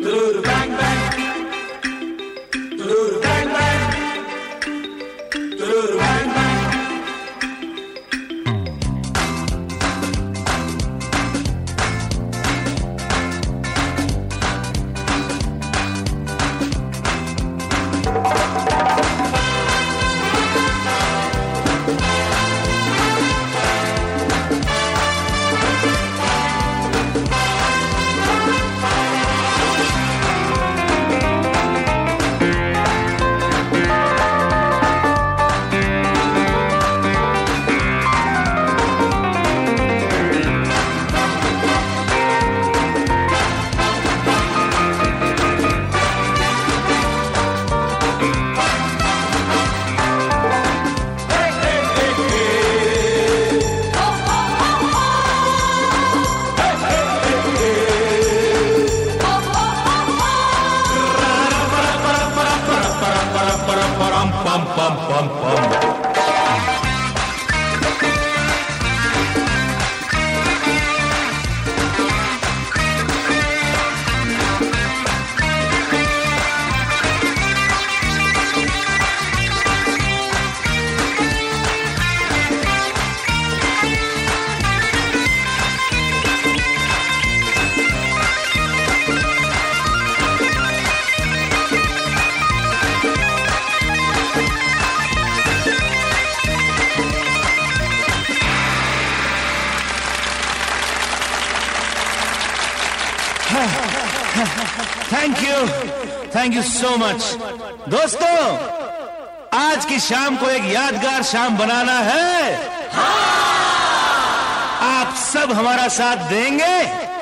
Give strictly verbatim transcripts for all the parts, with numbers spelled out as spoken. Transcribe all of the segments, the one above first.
Thank you, thank you so much. दोस्तों, आज की शाम को एक यादगार शाम बनाना है। हाँ! आप सब हमारा साथ देंगे?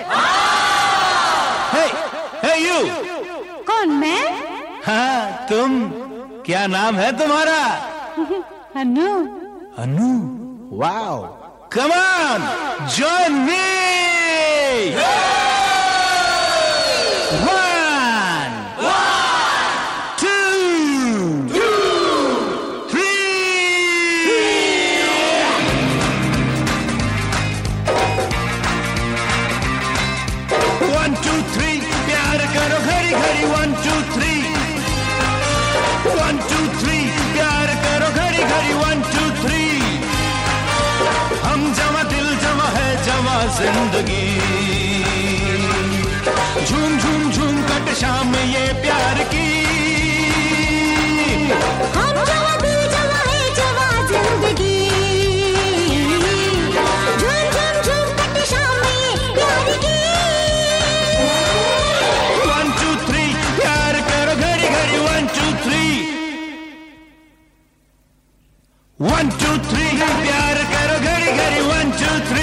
हाँ! Hey, hey you. कौन, मैं? हाँ, तुम। क्या नाम है तुम्हारा? Anu. Anu? Wow. Come on, join me. One, one, two, two, three. One, two, three. प्यार करो घड़ी घड़ी. One, two, three. One, two, three. प्यार करो घड़ी घड़ी. One, two, three. हम जमा दिल जमा है जमा जिंदगी. झूम झूम झूम कट शाम ये प्यार की. हम जवा दिल जवा है जवा जिंदगी. झूम झूम झूम कट शाम ये प्यार की. वन टू थ्री प्यार करो घड़ी घड़ी. One two three. One two three प्यार करो घड़ी घड़ी. One two three.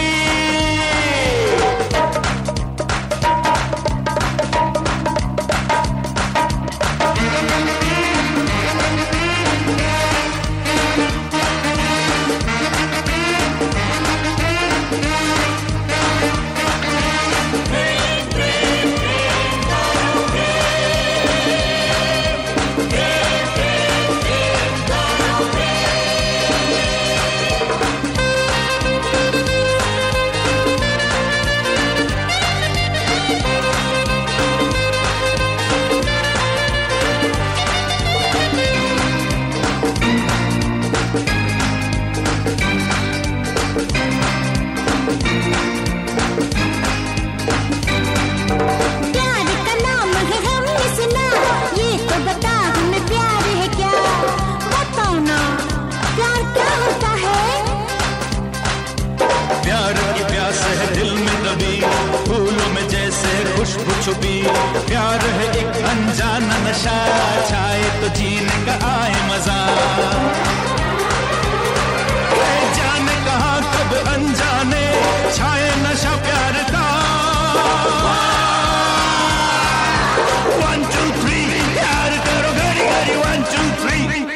छुपी प्यार है एक अनजाना नशा. छाए तो जीने का आए मजा. जाने कहाँ कब अनजाने छाए नशा प्यार का. वन टू थ्री प्यार करो घड़ी घड़ी. One two three.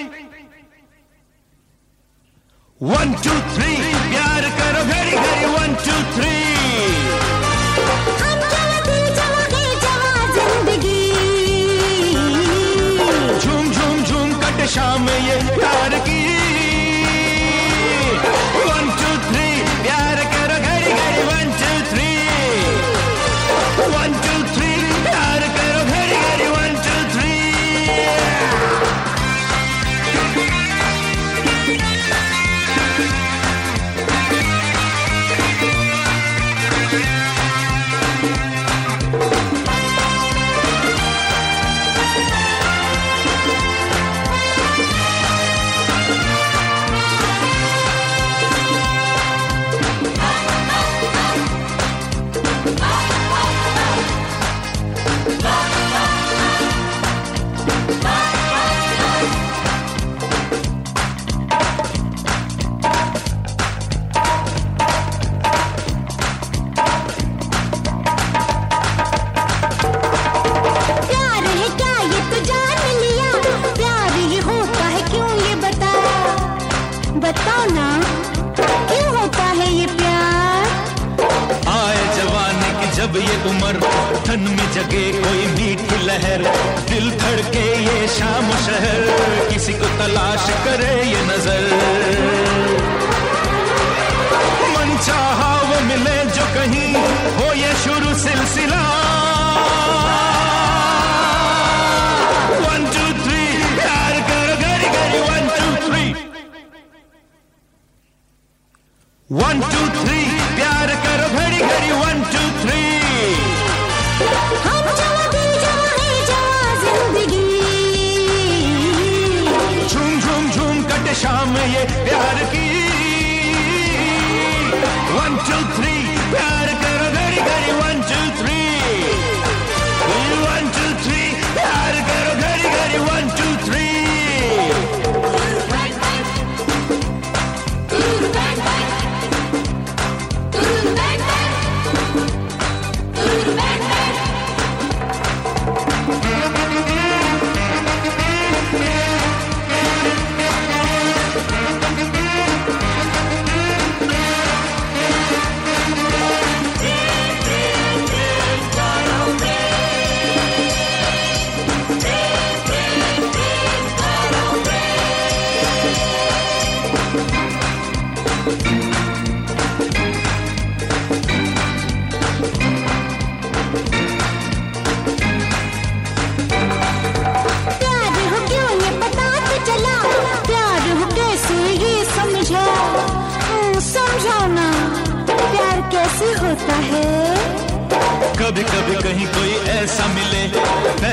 One two three प्यार करो घड़ी घड़ी. One two three. झूम झूम झूम कट शाम ये प्यार की. वन टू थ्री प्यार करो घड़ी घड़ी. One two three. One two three प्यार करो घड़ी. तन में जगे कोई मीठी लहर, दिल धड़के ये शाम शहर, किसी को तलाश करे ये नजर। मन चाहा वो मिले जो कहीं, हो ये शुरू सिलसिला। वन टू थ्री प्यार करो घड़ी घड़ी, one two three one two three प्यार करो घड़ी घड़ी, वन टू थ्री। हम जवा दिल जवा है जवा जिंदगी, झूम झूम झूम कटे शाम ये प्यार की। वन टू थ्री प्यार करो घड़ी घड़ी, one two three one two three प्यार करो घड़ी घड़ी, वन टू थ्री। कैसे होता है? कभी कभी कहीं कोई ऐसा मिले,